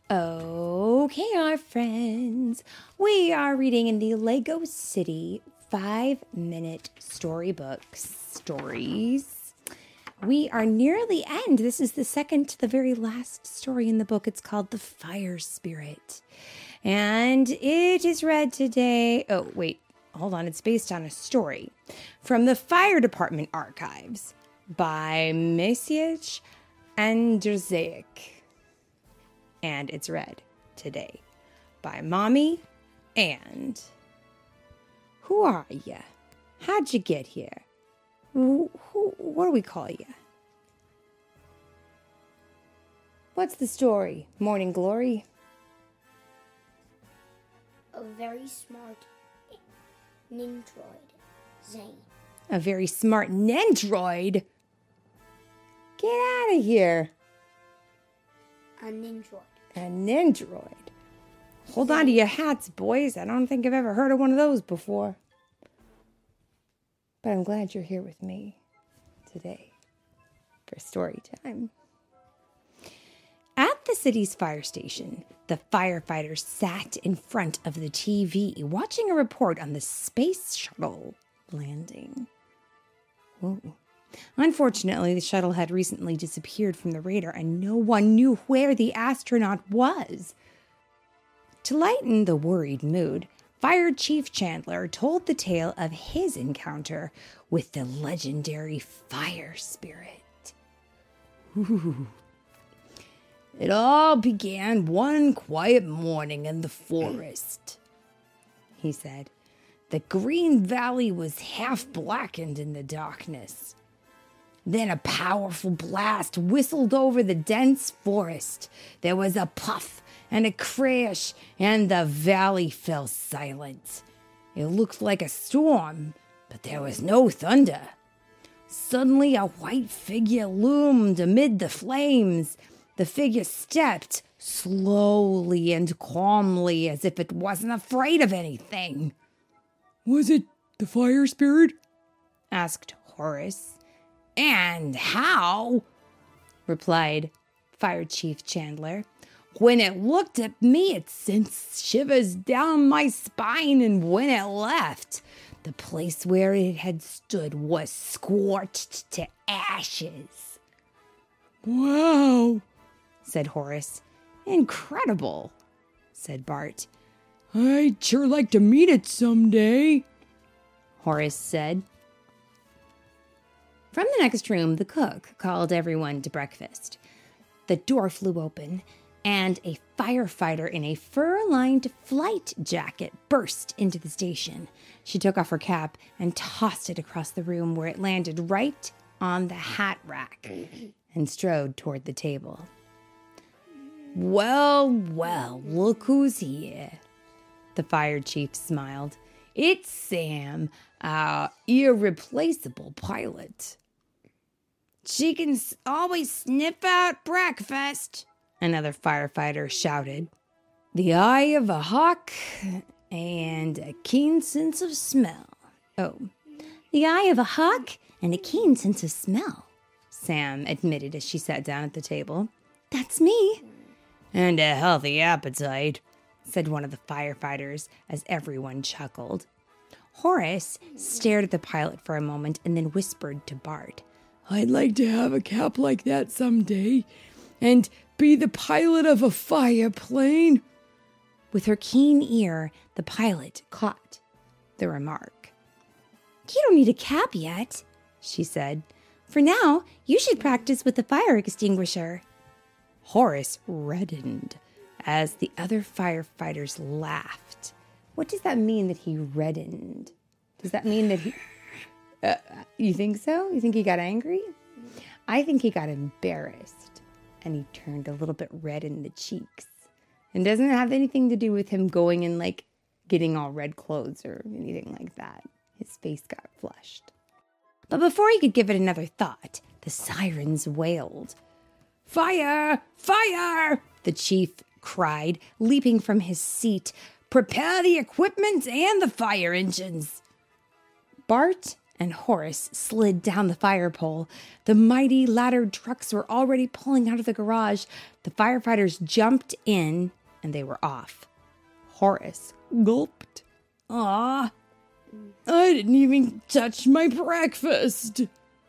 Okay, our friends, we are reading in the Lego City 5-minute storybook stories. We are near the end. This is the second to the very last story in the book. It's called The Fire Spirit. And it is read today. Oh, wait, hold on. It's based on a story from the Fire Department Archives by Maciej Andrzejczyk. And it's read today by Mommy and... Who are you? How'd you get here? What do we call you? What's the story, Morning Glory? A very smart Nindroid, Zane. A very smart Nendroid? Get out of here. A Nindroid. A Nendroid. Hold on to your hats, boys. I don't think I've ever heard of one of those before. But I'm glad you're here with me today for story time. At the city's fire station, the firefighters sat in front of the TV watching a report on the space shuttle landing. Ooh. Unfortunately, the shuttle had recently disappeared from the radar and no one knew where the astronaut was. To lighten the worried mood, Fire Chief Chandler told the tale of his encounter with the legendary fire spirit. Ooh. It all began one quiet morning in the forest, he said. The Green Valley was half blackened in the darkness. Then a powerful blast whistled over the dense forest. There was a puff and a crash, and the valley fell silent. It looked like a storm, but there was no thunder. Suddenly, a white figure loomed amid the flames. The figure stepped slowly and calmly, as if it wasn't afraid of anything. Was it the fire spirit? Asked Horace. And how? Replied Fire Chief Chandler. When it looked at me, it sent shivers down my spine, and when it left, the place where it had stood was scorched to ashes. Wow, said Horace. Incredible, said Bart. I'd sure like to meet it someday, Horace said. From the next room, the cook called everyone to breakfast. The door flew open, and a firefighter in a fur-lined flight jacket burst into the station. She took off her cap and tossed it across the room, where it landed right on the hat rack and strode toward the table. Well, look who's here, the fire chief smiled. It's Sam, our irreplaceable pilot. She can always sniff out breakfast, another firefighter shouted. The eye of a hawk and a keen sense of smell. Oh, the eye of a hawk and a keen sense of smell, Sam admitted as she sat down at the table. That's me. And a healthy appetite, said one of the firefighters as everyone chuckled. Horace stared at the pilot for a moment and then whispered to Bart. I'd like to have a cap like that someday and be the pilot of a fire plane. With her keen ear, the pilot caught the remark. You don't need a cap yet, she said. For now, you should practice with the fire extinguisher. Horace reddened as the other firefighters laughed. What does that mean that he reddened? Does that mean that he... you think so? You think he got angry? I think he got embarrassed and he turned a little bit red in the cheeks. And doesn't have anything to do with him going and like getting all red clothes or anything like that. His face got flushed. But before he could give it another thought, the sirens wailed. Fire! Fire! The chief cried, leaping from his seat. Prepare the equipment and the fire engines. Bart and Horace slid down the fire pole. The mighty laddered trucks were already pulling out of the garage. The firefighters jumped in, and they were off. Horace gulped. "Ah, I didn't even touch my breakfast."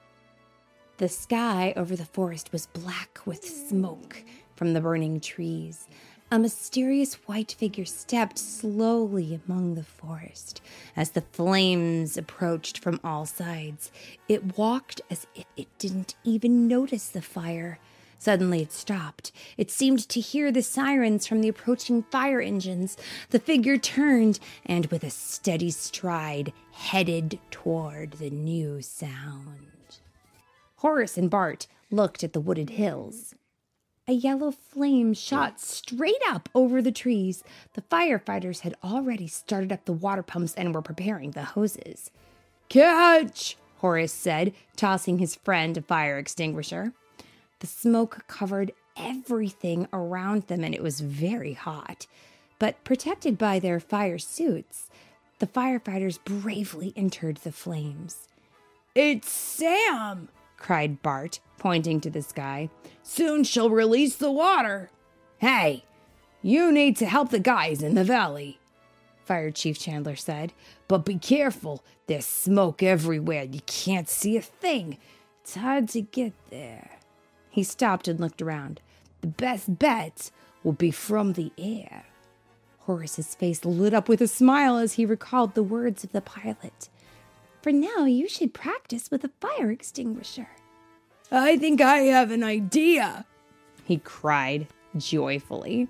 The sky over the forest was black with smoke from the burning trees. A mysterious white figure stepped slowly among the forest. As the flames approached from all sides, it walked as if it didn't even notice the fire. Suddenly it stopped. It seemed to hear the sirens from the approaching fire engines. The figure turned and, with a steady stride, headed toward the new sound. Horace and Bart looked at the wooded hills. A yellow flame shot straight up over the trees. The firefighters had already started up the water pumps and were preparing the hoses. "Catch!" Horace said, tossing his friend a fire extinguisher. The smoke covered everything around them, and it was very hot. But protected by their fire suits, the firefighters bravely entered the flames. "It's Sam!" cried Bart, pointing to the sky. "Soon she'll release the water." "Hey, you need to help the guys in the valley," Fire Chief Chandler said. "But be careful. There's smoke everywhere. You can't see a thing. It's hard to get there." He stopped and looked around. "The best bet will be from the air." Horace's face lit up with a smile as he recalled the words of the pilot. "For now, you should practice with a fire extinguisher." "I think I have an idea," he cried joyfully.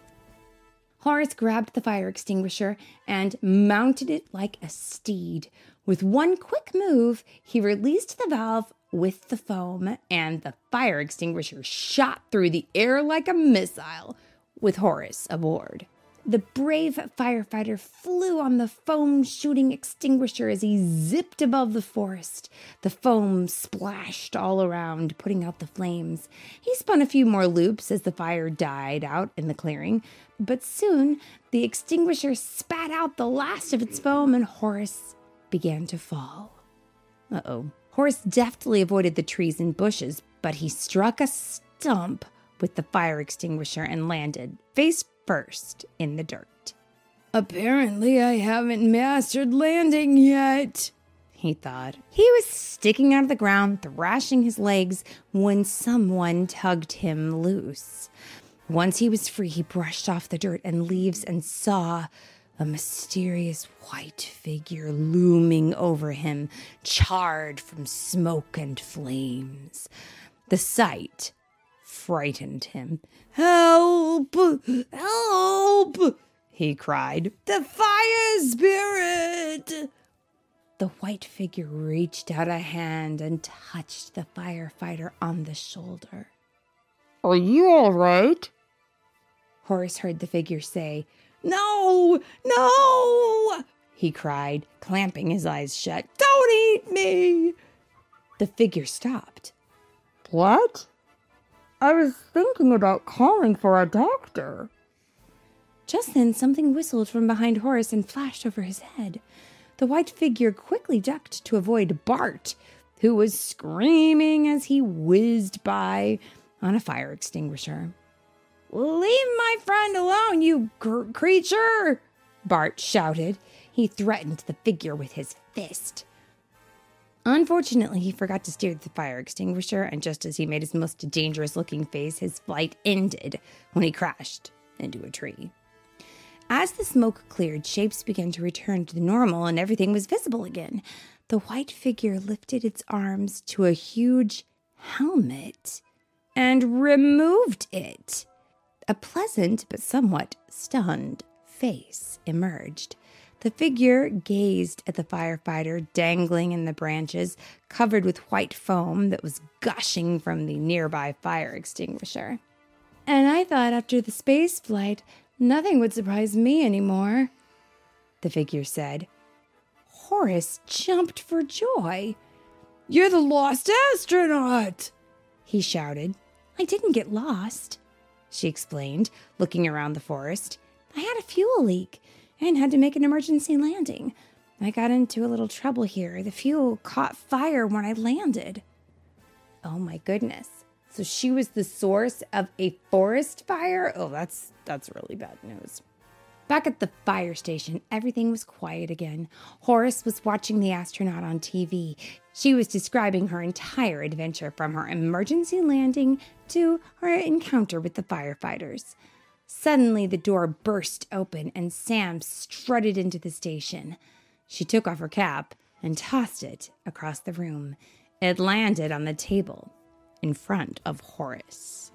Horace grabbed the fire extinguisher and mounted it like a steed. With one quick move, he released the valve with the foam, and the fire extinguisher shot through the air like a missile, with Horace aboard. The brave firefighter flew on the foam-shooting extinguisher as he zipped above the forest. The foam splashed all around, putting out the flames. He spun a few more loops as the fire died out in the clearing, but soon the extinguisher spat out the last of its foam and Horace began to fall. Uh-oh. Horace deftly avoided the trees and bushes, but he struck a stump with the fire extinguisher and landed face first in the dirt. "Apparently I haven't mastered landing yet," he thought. He was sticking out of the ground, thrashing his legs, when someone tugged him loose. Once he was free, he brushed off the dirt and leaves and saw a mysterious white figure looming over him, charred from smoke and flames. The sight frightened him. "Help! Help!" he cried. "The fire spirit!" The white figure reached out a hand and touched the firefighter on the shoulder. "Are you all right?" Horace heard the figure say. "No! No!" he cried, clamping his eyes shut. "Don't eat me!" The figure stopped. "What? I was thinking about calling for a doctor." Just then, something whistled from behind Horace and flashed over his head. The white figure quickly ducked to avoid Bart, who was screaming as he whizzed by on a fire extinguisher. "Leave my friend alone, you creature!" Bart shouted. He threatened the figure with his fist. Unfortunately, he forgot to steer the fire extinguisher, and just as he made his most dangerous-looking face, his flight ended when he crashed into a tree. As the smoke cleared, shapes began to return to normal, and everything was visible again. The white figure lifted its arms to a huge helmet and removed it. A pleasant but somewhat stunned face emerged. The figure gazed at the firefighter dangling in the branches, covered with white foam that was gushing from the nearby fire extinguisher. "And I thought after the space flight, nothing would surprise me anymore," the figure said. Horace jumped for joy. "You're the lost astronaut!" he shouted. "I didn't get lost," she explained, looking around the forest. "I had a fuel leak and had to make an emergency landing. I got into a little trouble here. The fuel caught fire when I landed. Oh my goodness. So she was the source of a forest fire? Oh, that's really bad news. Back at the fire station, everything was quiet again. Horace was watching the astronaut on TV. She was describing her entire adventure from her emergency landing to her encounter with the firefighters. Suddenly, the door burst open and Sam strutted into the station. She took off her cap and tossed it across the room. It landed on the table in front of Horace.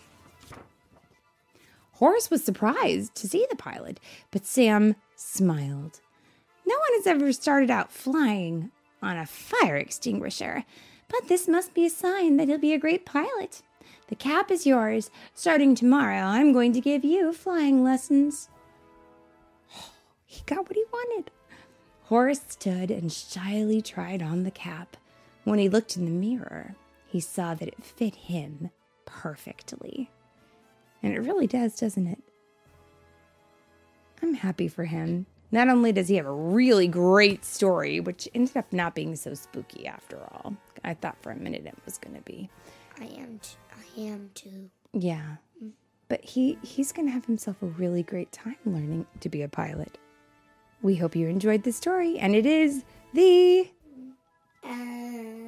Horace was surprised to see the pilot, but Sam smiled. No one has ever started out flying on a fire extinguisher, but this must be a sign that he'll be a great pilot. The cap is yours. Starting tomorrow, I'm going to give you flying lessons. He got what he wanted. Horace stood and shyly tried on the cap. When he looked in the mirror, he saw that it fit him perfectly. And it really does, doesn't it? I'm happy for him. Not only does he have a really great story, which ended up not being so spooky after all. I thought for a minute it was going to be. I am too. Yeah. But he's going to have himself a really great time learning to be a pilot. We hope you enjoyed the story, and it is the...